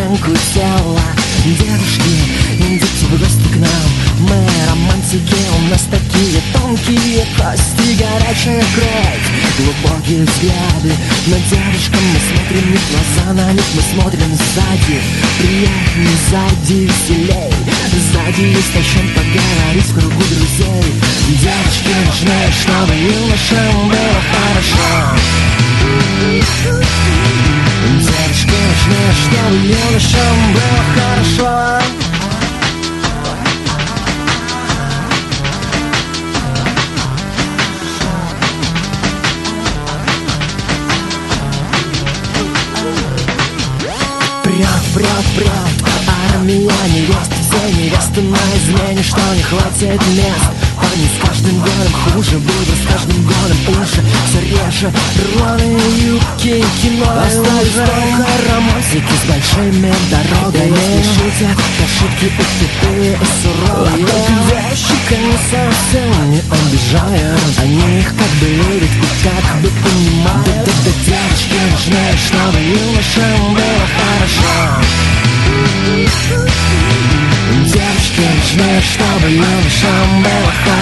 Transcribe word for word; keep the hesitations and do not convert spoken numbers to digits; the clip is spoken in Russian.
наизнанку тела. Девушки, идите в гости к нам, мы романтики, у нас такие тонкие кости, горячая кровь, глубокие взгляды. На девушкам мы смотрим не в глаза, на них мы смотрим сзади. Приятнее сзади, веселей, сзади есть о чем поговорить в кругу друзей. Девушки нужны, чтобы юношам было хорошо. Девушки нужны, чтобы юношам было хорошо. Прет, прет, прет, армия невест, все невесты на измене, что не хватит мест. Парни с каждым годом хуже будут, с каждым годом уже все реже. Рваные юбки, кино остались только романтики с большими дорогами. Если шутят, то шутки упитые и суровые. Девочек они совсем не обижают, они их как бы любят и как бы понимают. Да-да-да, девочки нужны, чтобы юношам было хорошо. Девочки нужны, чтобы юношам было хорошо.